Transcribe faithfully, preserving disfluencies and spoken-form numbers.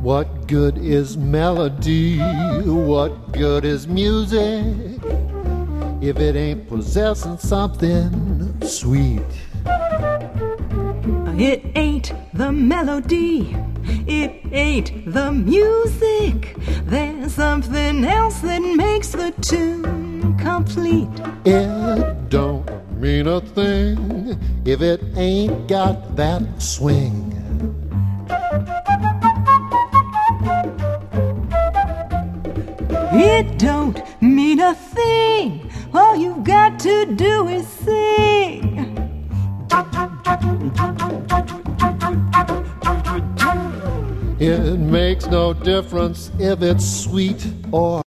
What good is melody? What good is music if it ain't possessing something sweet? It ain't the melody, it ain't the music. There's something else that makes the tune complete. It don't mean a thing if it ain't got that swing. It don't mean a thing. All you've got to do is sing. It makes no difference if it's sweet or